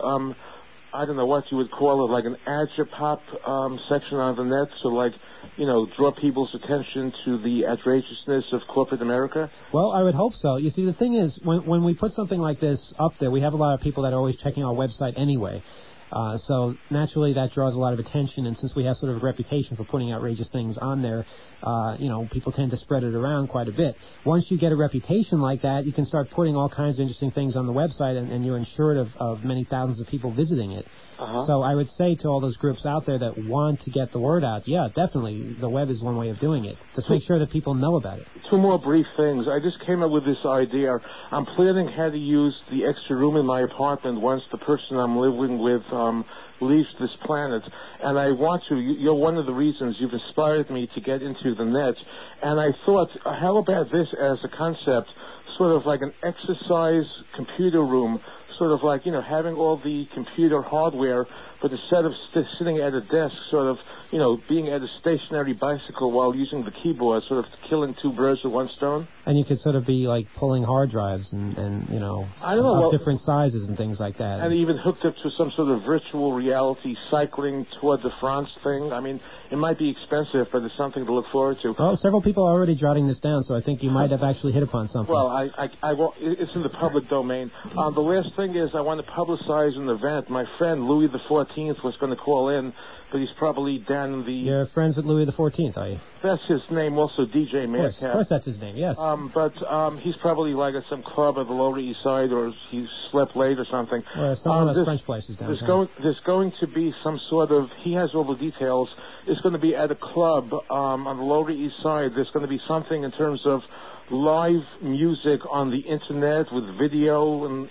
I don't know what you would call it, like an agitpop section on the net, so draw people's attention to the outrageousness of corporate America? Well, I would hope so. You see, the thing is, when we put something like this up there, we have a lot of people that are always checking our website anyway. So naturally that draws a lot of attention, and since we have sort of a reputation for putting outrageous things on there, people tend to spread it around quite a bit. Once you get a reputation like that, you can start putting all kinds of interesting things on the website, and you're insured of many thousands of people visiting it. So I would say to all those groups out there that want to get the word out, yeah, definitely, the web is one way of doing it. Just make sure that people know about it. Two more brief things. I just came up with this idea. I'm planning how to use the extra room in my apartment once the person I'm living with leaves this planet. And I want to, you're one of the reasons you've inspired me to get into the net. And I thought, how about this as a concept, sort of like an exercise computer room, sort of having all the computer hardware, but instead of sitting at a desk, sort of, being at a stationary bicycle while using the keyboard, sort of killing two birds with one stone. And you could sort of be pulling hard drives and I don't know, different sizes and things like that. And even hooked up to some sort of virtual reality cycling Tour de France thing. I mean, it might be expensive, but it's something to look forward to. Well, several people are already jotting this down, so I think you might have actually hit upon something. Well, it's in the public domain. The last thing is I want to publicize an event. My friend Louis the 14th was going to call in, but he's probably down in the... You're friends with Louis the 14th, are you? That's his name, also DJ Madcap. Of course that's his name, yes. But he's probably at some club at the Lower East Side, or he slept late or something. Or some of those French places downtown. There's going to be some sort of... He has all the details. It's going to be at a club on the Lower East Side. There's going to be something in terms of live music on the internet with video and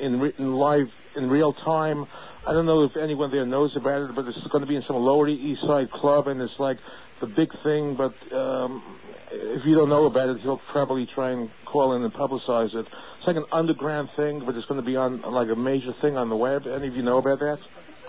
in real time. I don't know if anyone there knows about it, but it's going to be in some Lower East Side club, and it's the big thing. But if you don't know about it, he'll probably try and call in and publicize it. It's like an underground thing, but it's going to be on a major thing on the web. Any of you know about that?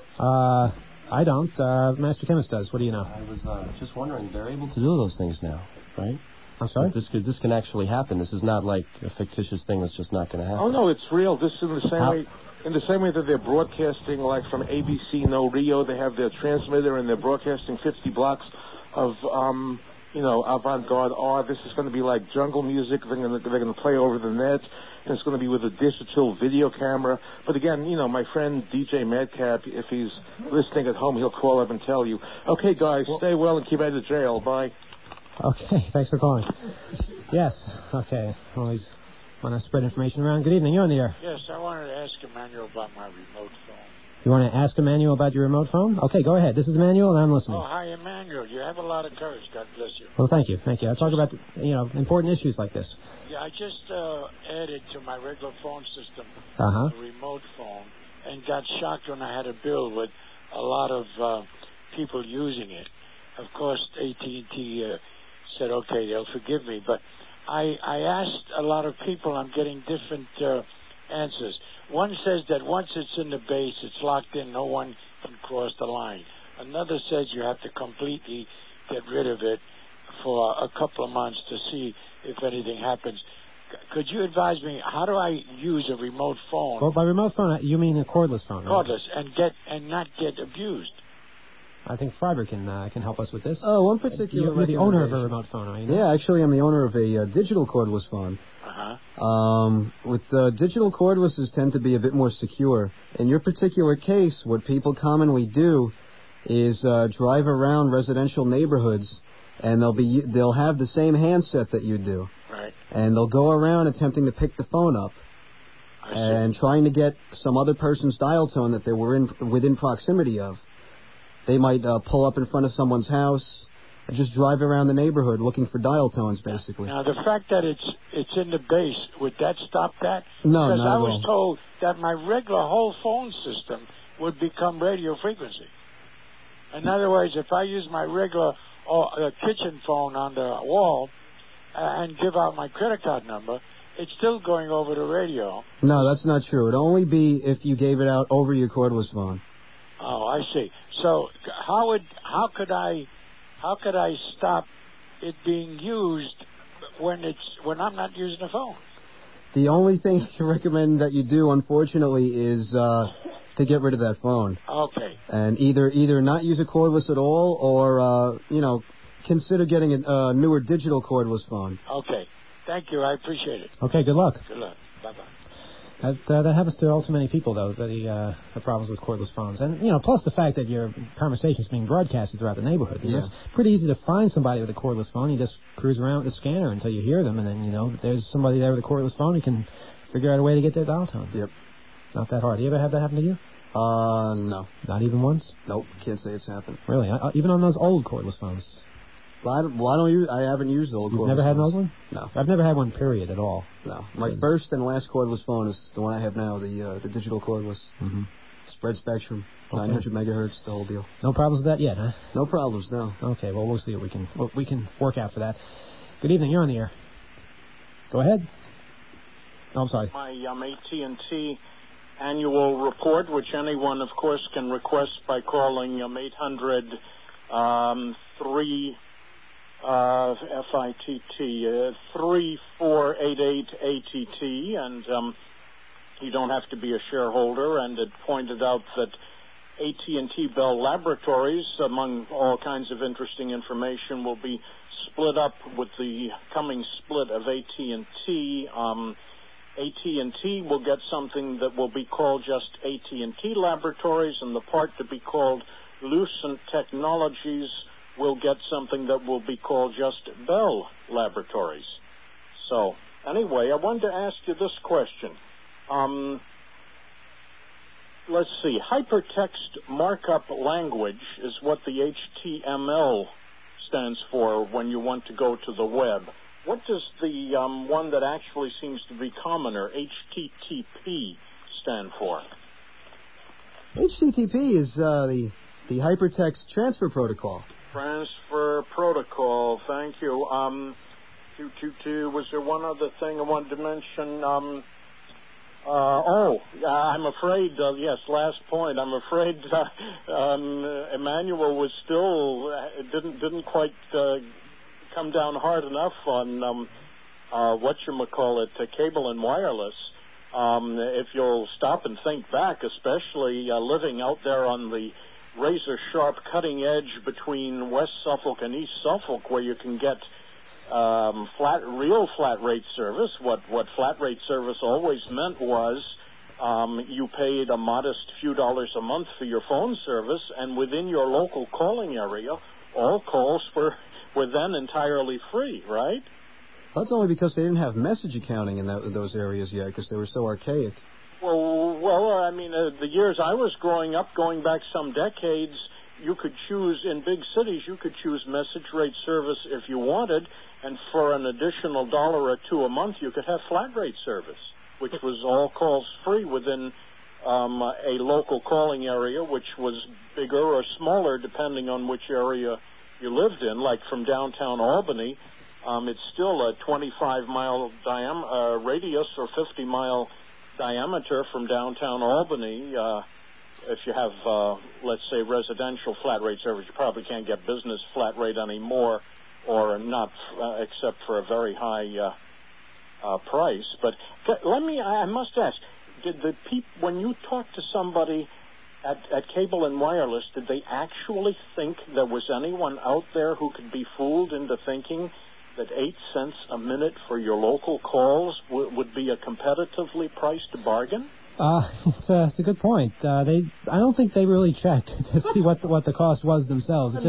I don't. Master Chemist does. What do you know? I was just wondering. They're able to do those things now, right? I'm sorry? This can actually happen. This is not like a fictitious thing that's just not going to happen. Oh, no, it's real. This is in the same way. In the same way that they're broadcasting, from ABC No Rio, they have their transmitter and they're broadcasting 50 blocks of, avant-garde art. This is going to be like jungle music. They're going to play over the net, and it's going to be with a digital video camera. But again, my friend DJ Madcap, if he's listening at home, he'll call up and tell you. Okay, guys, stay well and keep out of jail. Bye. Okay, thanks for calling. Yes, okay. Always want to spread information around. Good evening, you're on the air. Yes, I wanted to ask Emmanuel about my remote phone. You want to ask Emmanuel about your remote phone? Okay, go ahead. This is Emmanuel, and I'm listening. Oh, hi, Emmanuel. You have a lot of courage. God bless you. Well, thank you. I talk about, important issues like this. Yeah, I just added to my regular phone system a remote phone and got shocked when I had a bill with a lot of people using it. Of course, AT&T said, okay, they'll forgive me, but I asked a lot of people. I'm getting different answers. One says that once it's in the base, it's locked in, no one can cross the line. Another says you have to completely get rid of it for a couple of months to see if anything happens. Could you advise me, how do I use a remote phone? Well, by remote phone, you mean a cordless phone, right? Cordless, and not get abused. I think Freiber can help us with this. Oh, one particular... You're the owner of a remote phone, are you? Yeah, actually, I'm the owner of a digital cordless phone. With digital cordlesses tend to be a bit more secure. In your particular case, what people commonly do is drive around residential neighborhoods, and they'll have the same handset that you do. Right. And they'll go around attempting to pick the phone up. and trying to get some other person's dial tone that they were within proximity of. They might pull up in front of someone's house and just drive around the neighborhood looking for dial tones, basically. Now, the fact that it's in the base, would that stop that? No, because not I at was all. told that my regular whole phone system would become radio frequency. In other words, if I use my regular kitchen phone on the wall and give out my credit card number, it's still going over the radio. No, that's not true. It'd only be if you gave it out over your cordless phone. Oh, I see. So how could I stop it being used when I'm not using the phone? The only thing I can recommend that you do, unfortunately, is to get rid of that phone. Okay. And either not use a cordless at all, or consider getting a newer digital cordless phone. Okay. Thank you. I appreciate it. Okay, good luck. Good luck. Bye-bye. That happens to all too many people, though, the problems with cordless phones. And, plus the fact that your conversation is being broadcasted throughout the neighborhood. Yeah. It's pretty easy to find somebody with a cordless phone. You just cruise around with the scanner until you hear them, and then, there's somebody there with a cordless phone who can figure out a way to get their dial tone. Yep. Not that hard. You ever have that happen to you? No. Not even once? Nope. Can't say it's happened. Really? Even on those old cordless phones? I haven't used the old cordless. You've never had an old one? No. I've never had one, period, at all. No. My first and last cordless phone is the one I have now, the digital cordless. Mm-hmm. Spread spectrum, Okay. 900 megahertz, the whole deal. No problems with that yet, huh? No problems, no. Okay, well, we'll see what we can work out for that. Good evening, you're on the air. Go ahead. Oh, I'm sorry. My AT&T annual report, which anyone, of course, can request by calling 800 3488 ATT, and you don't have to be a shareholder. And it pointed out that AT&T Bell Laboratories, among all kinds of interesting information, will be split up with the coming split of AT&T. AT&T will get something that will be called just AT&T Laboratories, and the part to be called Lucent Technologies will get something that will be called just Bell Laboratories. So, anyway, I wanted to ask you this question. Let's see. Hypertext markup language is what the HTML stands for when you want to go to the web. What does the one that actually seems to be commoner, HTTP, stand for? HTTP is the Hypertext Transfer Protocol. Transfer Protocol, thank you. Was there one other thing I wanted to mention? I'm afraid, yes, last point. I'm afraid Emmanuel was still, didn't quite come down hard enough on cable and wireless. If you'll stop and think back, especially living out there on the razor-sharp cutting edge between West Suffolk and East Suffolk, where you can get real flat rate service. What flat rate service always meant was you paid a modest few dollars a month for your phone service, and within your local calling area, all calls were then entirely free, right? That's only because they didn't have message accounting in those areas yet, because they were so archaic. Well, I mean, the years I was growing up, going back some decades, you could choose, in big cities, you could choose message rate service if you wanted, and for an additional $1 or $2 a month, you could have flat rate service, which was all calls free within a local calling area, which was bigger or smaller depending on which area you lived in. Like from downtown Albany, it's still a 25-mile radius or 50-mile diameter from downtown Albany. If you have, let's say, residential flat rate service, you probably can't get business flat rate anymore, or not, except for a very high price. But I must ask, when you talked to somebody at Cable and Wireless, did they actually think there was anyone out there who could be fooled into thinking that 8 cents a minute for your local calls would be a competitively priced bargain? It's a good point. I don't think they really checked to see what the cost was themselves. It's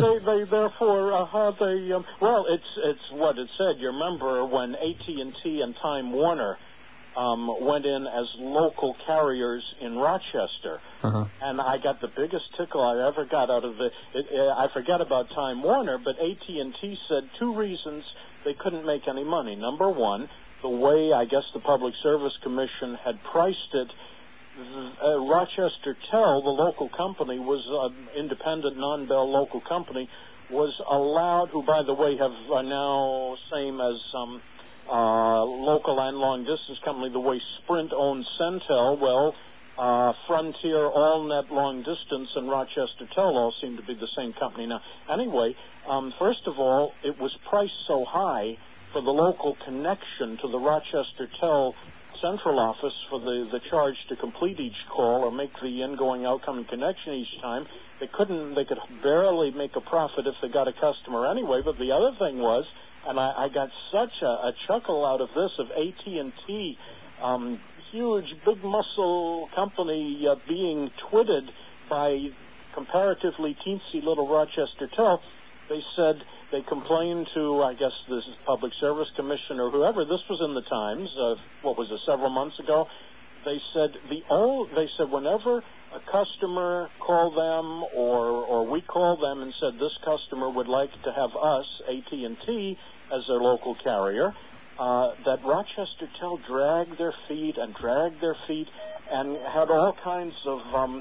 what it said. You remember when AT&T and Time Warner went in as local carriers in Rochester. And I got the biggest tickle I ever got out of it. I forget about Time Warner, but AT&T said 2 reasons they couldn't make any money. Number one, the way I guess the Public Service Commission had priced it, Rochester Tel, the local company, was an independent, non-Bell local company, was allowed, who, by the way, are now same as local and long-distance company, the way Sprint owns Centel. Well, Frontier, AllNet, Long Distance, and Rochester Tel all seem to be the same company now. Anyway, first of all, it was priced so high for the local connection to the Rochester Tel central office for the charge to complete each call or make the ingoing outgoing connection each time. They could barely make a profit if they got a customer anyway. But the other thing was, and I got such a chuckle out of this, of AT&T, huge big muscle company being twitted by comparatively teensy little Rochester Tel. They said they complained to, I guess, this Public Service Commission or whoever. This was in the Times. Several months ago. They said whenever a customer called them or we called them and said this customer would like to have us, AT&T, as their local carrier, that Rochester Tel dragged their feet and had all kinds of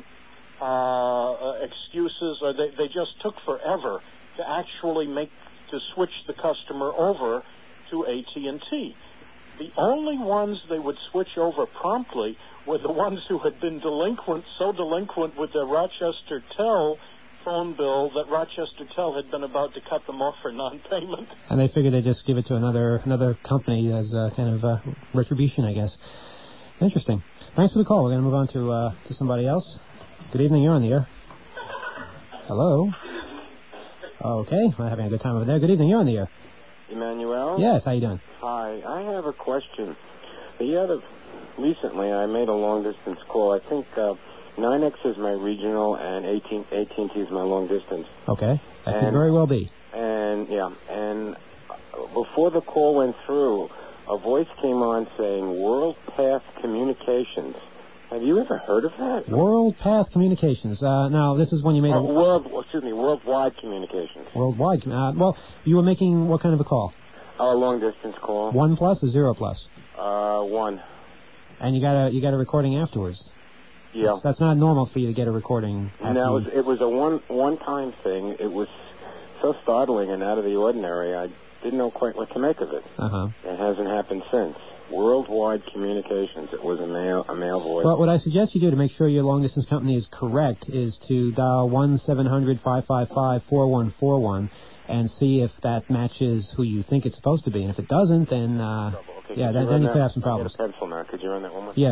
excuses, or they just took forever to actually switch the customer over to AT&T. The only ones they would switch over promptly were the ones who had been so delinquent with their Rochester Tel phone bill that Rochester Tel had been about to cut them off for non-payment. And they figured they'd just give it to another company as kind of retribution, I guess. Interesting. Thanks for the call. We're going to move on to somebody else. Good evening. You're on the air. Hello. Okay. We're having a good time over there. Good evening. You're on the air. Emmanuel? Yes. How you doing? Hi. I have a question. Recently, I made a long-distance call. I think 9X is my regional and AT&T is my long-distance. Okay. That could very well be. And before the call went through, a voice came on saying World Path Communications. Have you ever heard of that? World Path Communications. Now, this is when you made Worldwide Communications. Worldwide. Well, you were making what kind of a call? A long-distance call. 1+ or 0+? 1. And you got a recording afterwards. Yeah. That's not normal for you to get a recording. No, it was a one-time thing. It was so startling and out of the ordinary. I didn't know quite what to make of it. It hasn't happened since. Worldwide Communications. It was a male voice. Well, what I suggest you do to make sure your long-distance company is correct is to dial 1-700-555-4141 and see if that matches who you think it's supposed to be. And if it doesn't, then then you could have some problems. I got a pencil now. Could you run that one more? Yeah,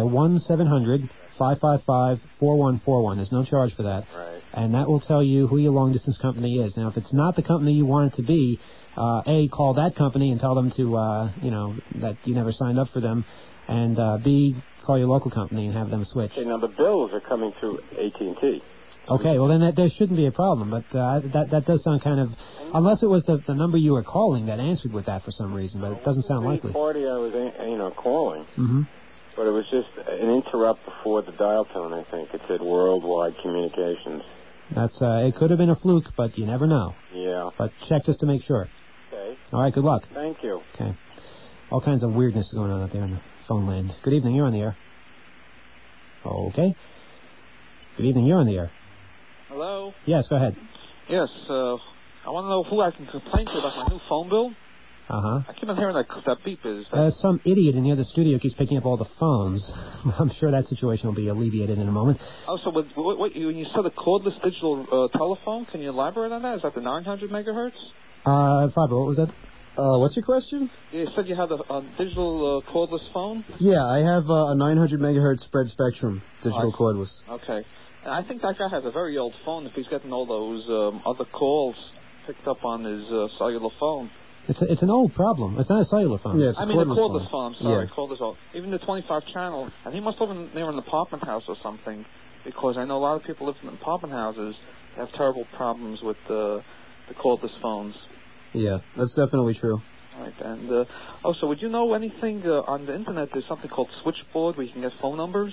1-700-555-4141. There's no charge for that. Right. And that will tell you who your long-distance company is. Now, if it's not the company you want it to be, A, call that company and tell them to, that you never signed up for them, and B, call your local company and have them switch. Okay, now the bills are coming through AT&T. Okay, well then there shouldn't be a problem, but that does sound kind of, unless it was the number you were calling that answered with that for some reason, but it doesn't sound likely. 340 I was, calling, but it was just an interrupt before the dial tone. I think it said Worldwide Communications. That's it could have been a fluke, but you never know. Yeah. But check just to make sure. Okay. All right. Good luck. Thank you. Okay. All kinds of weirdness going on out there in the phone land. Good evening. You're on the air. Okay. Good evening. You're on the air. Hello? Yes, go ahead. Yes, I want to know who I can complain to about my new phone bill. I keep on hearing that beep. Some idiot in the other studio keeps picking up all the phones. I'm sure that situation will be alleviated in a moment. Oh, so when you said the cordless digital telephone, can you elaborate on that? Is that the 900 megahertz? Fabio, what was that? What's your question? You said you had a digital cordless phone? Yeah, I have a 900 megahertz spread spectrum digital cordless. Okay. And I think that guy has a very old phone if he's getting all those other calls picked up on his cellular phone. It's an old problem. It's not a cellular phone. Yeah, it's a cordless phone. I'm sorry, yeah. Cordless phone. Even the 25 channel. And he must live near an apartment house or something, because I know a lot of people live in apartment houses have terrible problems with the cordless phones. Yeah, that's definitely true. Right, and also, would you know anything on the internet? There's something called Switchboard where you can get phone numbers.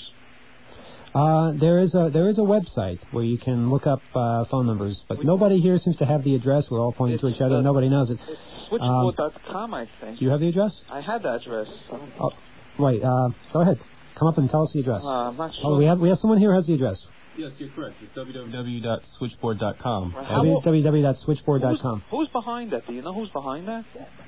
There is a website where you can look up phone numbers, but nobody here seems to have the address. We're all pointing to each other. Nobody knows it. It's switchboard.com, I think. Do you have the address? I had the address. Oh, wait. Go ahead. Come up and tell us the address. I'm not sure. Oh, we have someone here who has the address. Yes, you're correct. It's www.switchboard.com. www.switchboard.com. Who's behind that? Do you know who's behind that?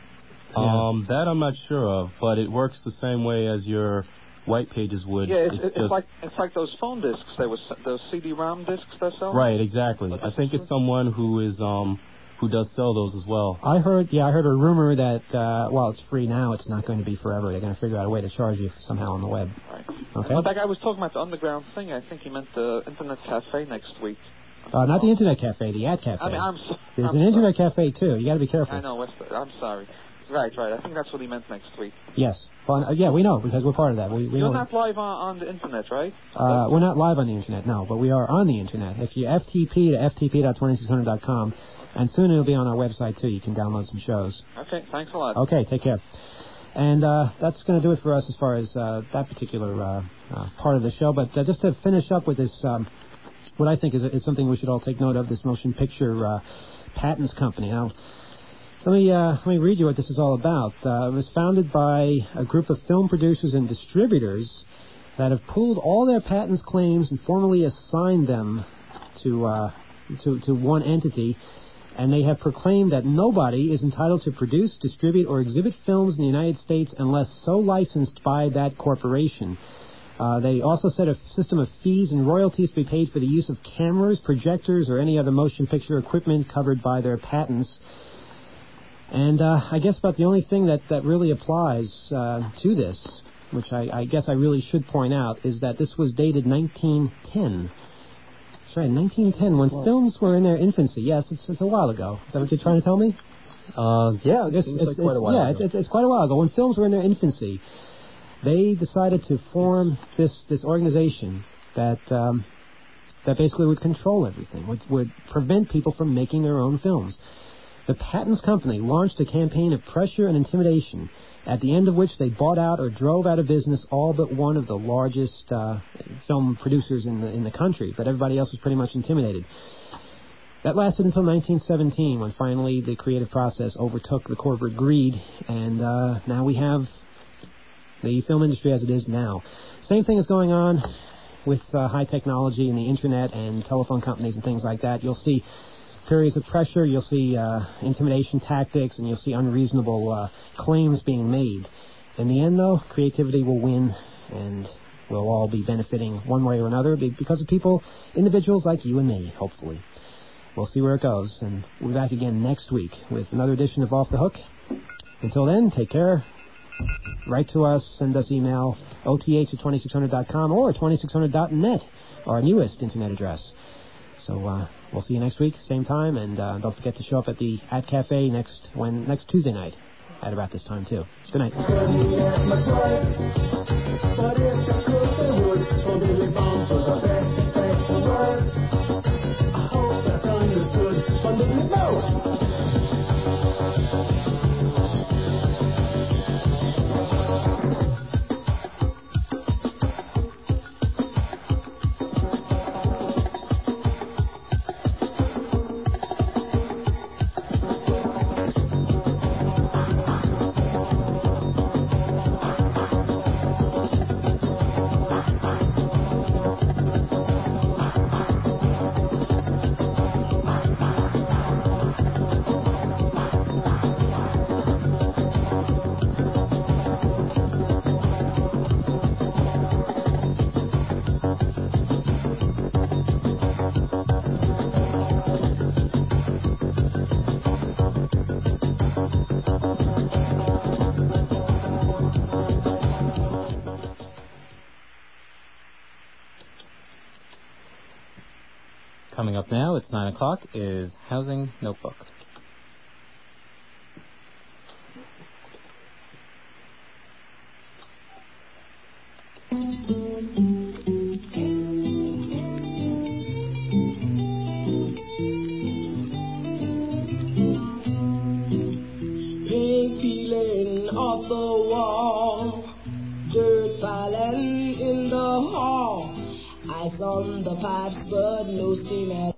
That I'm not sure of, but it works the same way as your white pages would. Yeah, it's like those phone discs. Those CD-ROM discs they sell. Right, exactly. I think it's someone who is who does sell those as well. I heard a rumor that while it's free now, it's not going to be forever. They're going to figure out a way to charge you somehow on the web. Right. Okay. But that guy was talking about the underground thing. I think he meant the Internet Cafe next week. Not the Internet Cafe, the Ad Cafe. I mean, There's an Internet Cafe too. You got to be careful. I know. I'm sorry. Right. I think that's what he meant next week. Yes. Well, yeah, we know because we're part of that. We You're know. not live on the Internet, right? We're not live on the Internet, no, but we are on the Internet. If you FTP to ftp.2600.com, and soon it'll be on our website too. You can download some shows. Okay. Thanks a lot. Okay. Take care. And that's going to do it for us as far as that particular part of the show. But just to finish up with this, what I think is something we should all take note of, this motion picture patents company. Now, let me read you what this is all about. It was founded by a group of film producers and distributors that have pooled all their patents claims and formally assigned them to one entity. And they have proclaimed that nobody is entitled to produce, distribute, or exhibit films in the United States unless so licensed by that corporation. They also set a system of fees and royalties to be paid for the use of cameras, projectors, or any other motion picture equipment covered by their patents. And I guess about the only thing that really applies to this, which I guess I really should point out, is that this was dated 1910. That's right, 1910, when films were in their infancy. Yes, it's a while ago. Is that what you're trying to tell me? Yeah, it seems like quite a while ago. It's quite a while ago. When films were in their infancy, they decided to form this organization that basically would control everything, would prevent people from making their own films. The Patents Company launched a campaign of pressure and intimidation, at the end of which they bought out or drove out of business all but one of the largest film producers in the country, but everybody else was pretty much intimidated. That lasted until 1917, when finally the creative process overtook the corporate greed, and now we have the film industry as it is now. Same thing is going on with high technology and the internet and telephone companies and things like that. You'll see periods of pressure, you'll see intimidation tactics, and you'll see unreasonable claims being made. In the end, though, creativity will win, and we'll all be benefiting one way or another because of people, individuals like you and me, hopefully. We'll see where it goes, and we'll be back again next week with another edition of Off the Hook. Until then, take care. Write to us, send us email, oth@2600.com or 2600.net, our newest internet address. So we'll see you next week, same time, and don't forget to show up at the Ad Cafe next Tuesday night at about this time too. Good night. Coming up now, it's 9 o'clock, is Housing Notebook. Hey, wall. Dirt piling in the hall. Ice on the pipes, but no steam at